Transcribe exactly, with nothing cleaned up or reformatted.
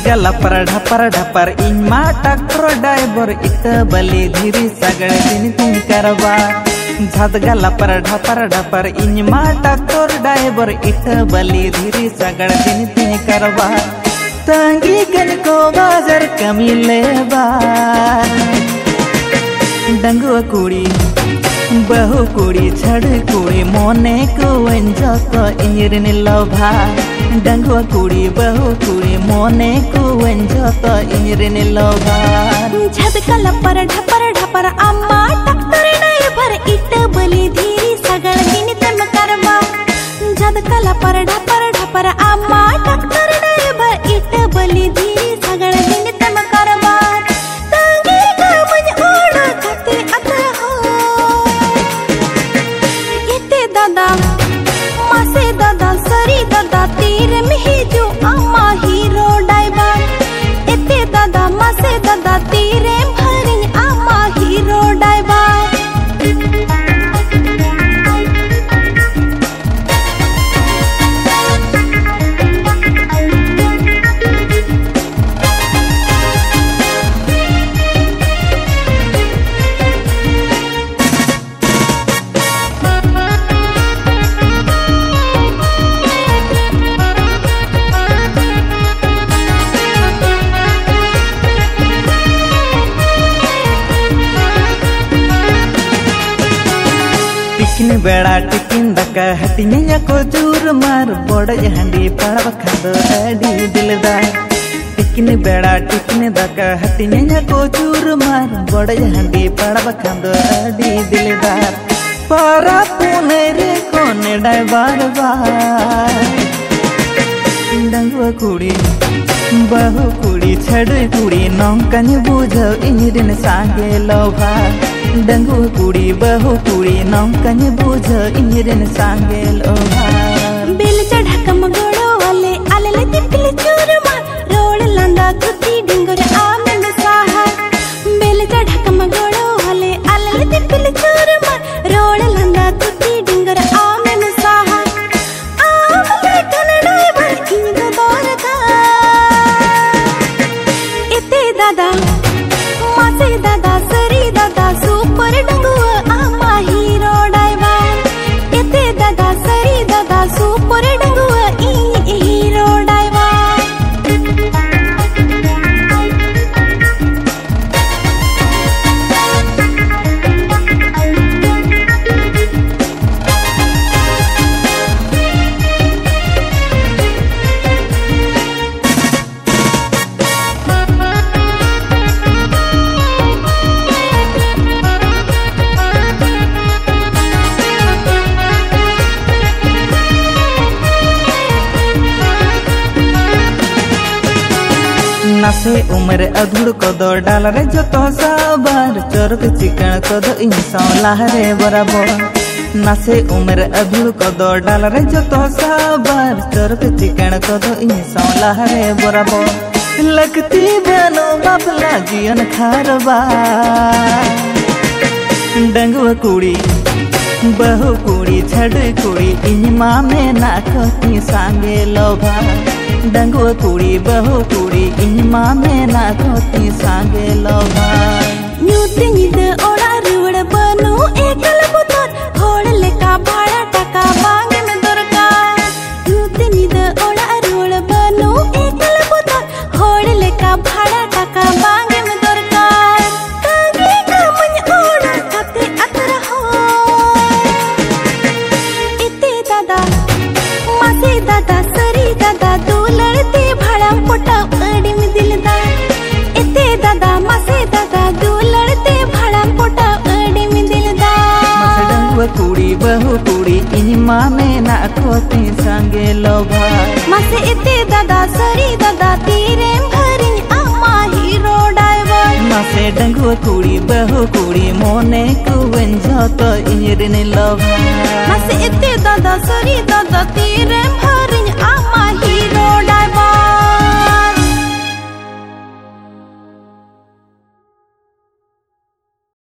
गला पर ढपर ढपर इनमा tractor driver इत बली धीरी सगड़ दिन तीन करवा झद गला पर ढपर ढपर इनमा ट्रैक्टर ड्राइवर इत बली धीरी सगड़ दिन तीन करवा तंगी गन को बाजार कमी लेबा डंगुआ कुड़ी बहु कुड़ी छड़ कुड़ी मोने को वंजो को इंजरन लोभा डंगुआ कुड़ी बहु कुड़ी मोने को वंजो तो इंजरन लोभा झदकला पर ढपर ढपर अम्मा ट्रैक्टर ड्राइवर इट बली धीरी सगड़ दिन तम करवा झदकला पर ढपर ढपर अम्मा ट्रैक्टर ड्राइवर इट बली धीरी सगड़ दिन तम करवा तंगी का मन ओड़ खते अतर हो इते दादा मासे दादा सरी दादा तीर में ही जो अम्मा हीरो ड्राइवर इते दादा मासे दादा तीरे भरिन अम्मा हीरो ड्राइवर टिकिन बेड़ा टिकिन दका हटिया को जूर मार बड़ हंडी पड़ब खदो अड़ी दिलदार टिकिन बेड़ा टिकिन दका हटिया को जूर मार बड़ हंडी पड़ब खदो अड़ी दिलदार पारा पुने रे कोने ड्राइवर बा डंगुआ कुड़ी बहु कुड़ी छड़ कुड़ी नौकन बुझो इंजरन सांगे लोभा डंगुआ कुड़ी बहु कुड़ी नौकन बुझो इंजरन सांगे लोभा बेल चढ़ा कम गोड़ो वाले आले तिपले चूर मार रोड लंदा कुती डिंगर आमे में साहा बेल चढ़ा कम गोड़ो वाले आले तिपले चूर मार रोड लंदा कुती डिंगर आमे में साहा आमले कनडा बर इंग दौर का इते दादा मासे दादा सरी दादा सुपर डंगुआ अम्मा हीरो ड्राइवर इते दादा सरी दादा सुपर डंगुआ ई हीरो ड्राइवर नासे उम्र अधूर को दो डालर जो तो साबर चोरक चिकन को दो इंसान लहरे बराबर नासे उम्र अधूर को दो डालर जो तो साबर चोरक चिकन को दो इंसान लहरे बराबर लगती बनो बापला जियन खारबा डंगुआ कुड़ी बहु कुड़ी छड़ कुड़ी इनमा में नाखती सांगे लोभा डंगुआ कुड़ी बहु कुड़ी इनमा में नाखती सांगे लोभा न्यूते निद ओड़ा रुवड़ बनो एकल बुतर होड़ लेका भाड़ा टका बांगे में दरकार न्यूते निद ओड़ा रुवड़ बनो एकल बुतर होड़ लेका भाड़ा टका बांगे में दरकार तंगी का मन ओड़ा खते अतर हो इते दादा मासे दादा सरी दादा दो लड़ते भाड़ा पोटा अड़ी में दिलदार इते दादा मासे दादा दो लड़ते भाड़ा पोटा अड़ी में दिलदार डंगुआ कुड़ी बहु कुड़ी इनमा में नाखती सांगे लोभा मासे इते दादा सरी दादा तीरे भरिन अम्मा हीरो ड्राइवर मासे डंगुआ कुड़ी बहु कुड़ी मोने को वंजो तो इंजरन लोभा मासे इते दादा सरी दादा तीरे भरिन अम्मा